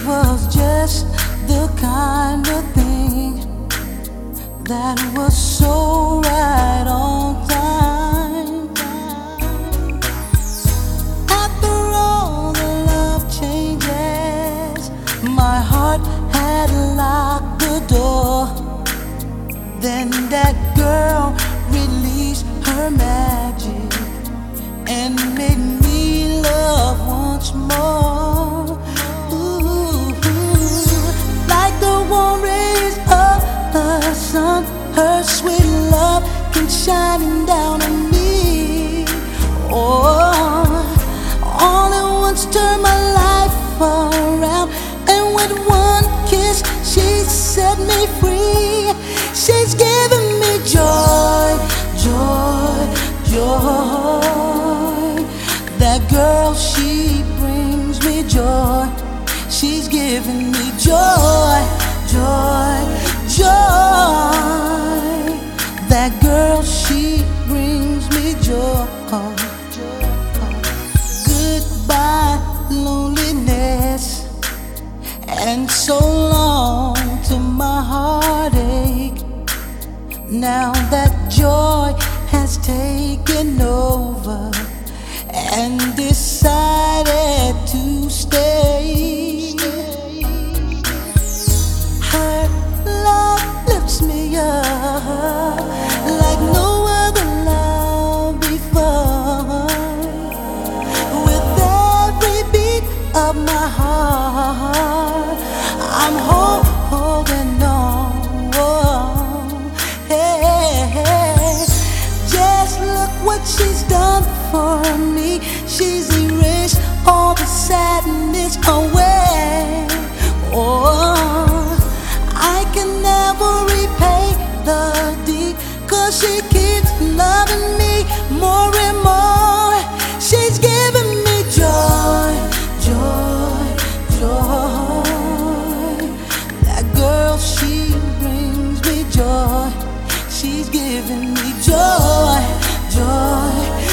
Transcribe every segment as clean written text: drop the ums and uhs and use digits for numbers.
was just the kind of thing that was so right on time. After all the love changes, my heart had locked the door. Then that girl released her magic and made me love once more. Ooh, like the warm rays of the sun, her sweet love came shining down on me. Oh, all at once turned my life around, and with one kiss she set me free. She's giving me joy, joy, joy. That girl, she brings me joy. She's giving me joy, joy, joy. That girl, she brings me joy. Goodbye, loneliness, and so long to my heartache. Now that joy has taken over and decided to stay. Her love lifts me up like no other love before. With every beat of my heart, I'm holding on. Just look what she's done for me. She's erased all the sadness away. Oh, I can never repay the deed, 'cause she keeps loving me more and more. She's giving me joy, joy, joy. That girl, she brings me joy. She's giving me joy, joy,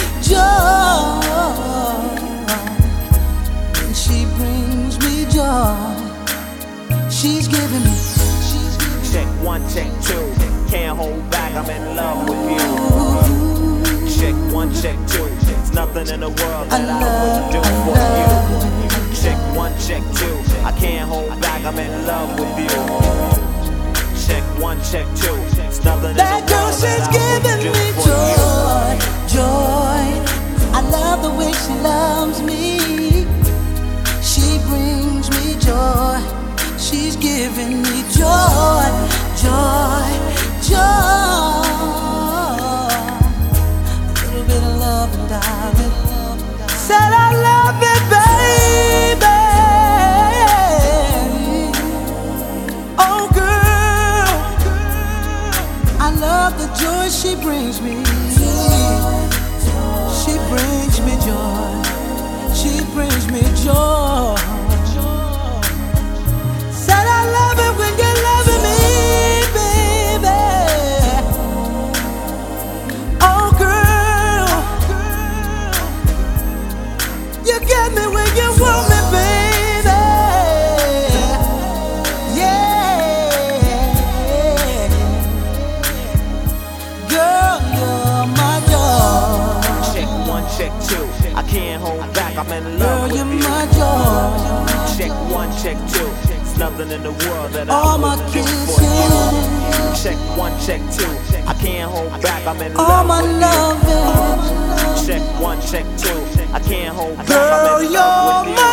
joy. And she brings me joy. She's giving me. Check one, check two. Can't hold back, I'm in love with you. Check one, check two. There's nothing in the world that I wouldn't do for you. Check one, check two. I can't hold back, I'm in love with you. Check one, check two. There's nothing in the That girl, world she's that I giving wouldn't me do for you. joy, joy. I love the way she loves me. She brings me joy. She's giving me joy, joy, joy. A little bit of love and darling. Said I love it, baby. Oh, girl, I love the joy she brings me. She brings me joy. She brings me joy. Said I love it when you're loving me, baby. Oh, girl, you get me when you want me, baby. Yeah, girl, you're my joy. Check one, check two. I can't hold back, I'm in love Girl, with you're you. my joy. Check one, check two. There's nothing in the world that All I my wouldn't do for kisses, you. Check one, check two. I can't hold back, I'm in all love my with loving. you. Check one, check two. I can't hold back, Girl, I'm in love you're with you.